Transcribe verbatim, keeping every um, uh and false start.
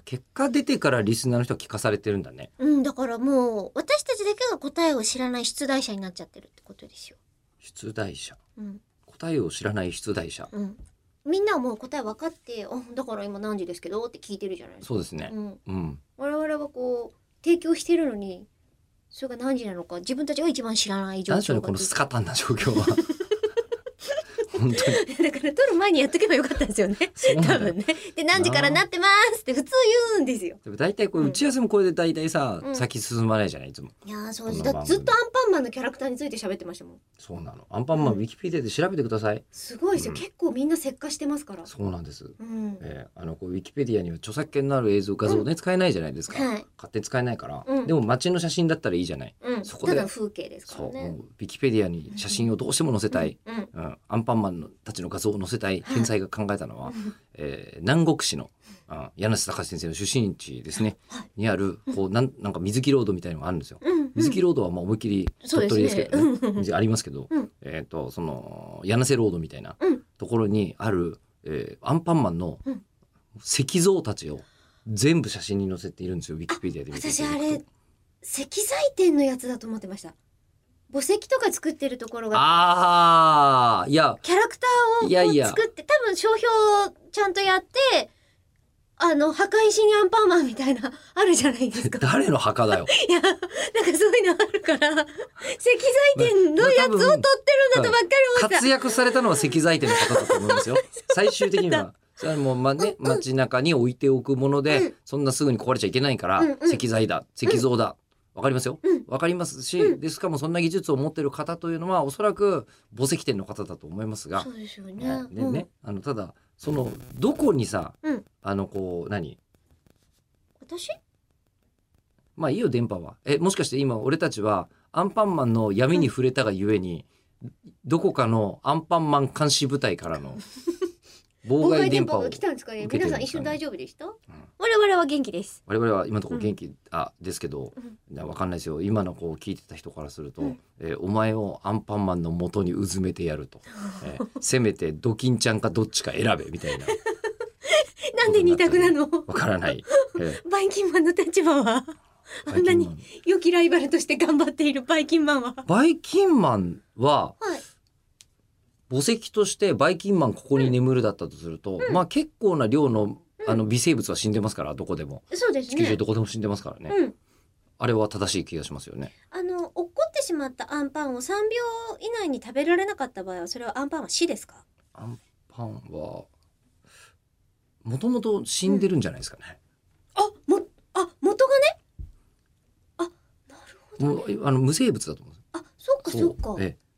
結果出てからリスナーの人は聞かされてるんだね。 うん、だからもう私たちだけが答えを知らない出題者になっちゃってるってことですよ。 出題者、 うん、 答えを知らない出題者、 うん、みんなはもう答え分かって「あ、だから今何時ですけど」って聞いてるじゃないですか。 そうですね、 うんうん、 我々はこう提供してるのにそれが何時なのか自分たちが一番知らない状況が。 何でしょうねこのスカタンな状況は本当にだから撮る前にやっとけばよかったんですよね。多分ね。で何時からなってますって普通言うんですよ。 でも大体これ打ち合わせもこれで大体さ、 うん、 先進まないじゃないいつも。 いやーそうです。だずっとアンパンマンのキャラクターについて喋ってましたもん。 そうなの。アンパンマン、うん、ウィキペディアで調べてください。 すごいですよ、うん、結構みんな石化してますから。 そうなんです。 うん、 えー、あのこうウィキペディアには著作権のある映像画像ね、うん、使えないじゃないですか。はい、勝手に使えないから、うん、でも街の写真だったらいいじゃない。うん、そこでただ風景ですからね。そうウィキペディアに写真をどうしても載せたい、うんうんうん、アンパンマンのたちの画像を載せたい天才が考えたのは、はい、えー、南国市のあ柳瀬隆先生の出身地ですね、はい、にあるこうなんなんか水木ロードみたいなのがあるんですよ。うんうん、水木ロードはまあ思いっきり鳥取ですけどね、ねありますけど、うん、えっ、ー、とその柳瀬ロードみたいなところにある、えー、アンパンマンの石像たちを全部写真に載せているんですよ、ウィキペディアで見ていただくと。私あれ石材店のやつだと思ってました。墓石とか作ってるところがああいやキャラクターをいやいや作って多分商標ちゃんとやってあの墓石にアンパンマンみたいなあるじゃないですか。 誰の墓だよ。 いやなんかそういうのあるから石材店のやつを撮ってるんだとばっかり思った。 活躍されたのは石材店の方だと思いますよ。最終的には。それはもうまね、街中に置いておくもので、うん、そんなすぐに壊れちゃいけないから、うんうん、石材だ石像だ、わかりますよ、うん、わかりますし、うん、でしかもそんな技術を持っている方というのはおそらく墓石店の方だと思いますが、 そうですよね。 でね、うん、あのただそのどこにさ、うん、あのこう何私まあいいよ電波はえもしかして今俺たちはアンパンマンの闇に触れたがゆえに、うん、どこかのアンパンマン監視部隊からの妨害電波を来たんですかね。皆さん一瞬大丈夫でした？うん、我々は元気です。 我々は今のところ元気、うん、あですけど、うん、わかんないですよ。今のこう聞いてた人からすると、うん、えー、お前をアンパンマンの元にうずめてやると、えー、せめてドキンちゃんかどっちか選べみたいな。 なんで二択なの？ わからない。 えー、バイキンマンの立場はあんなに良きライバルとして頑張っているバイキンマンは。 バイキンマンは。はい、墓石としてバイキンマンここに眠るだったとすると、うん、まあ結構な量の、あの微生物は死んでますからどこでも、 そうですね、 地球上どこでも死んでますからね、うん、あれは正しい気がしますよね。 あの落っこってしまったアンパンをさんびょう以内に食べられなかった場合はそれはアンパンは死ですか？ アンパンはもともと死んでるんじゃないですかね、 うん、あもあ元がねあなるほど、ね、 あの無生物だと思うんです。 あそっかそっか。 ええ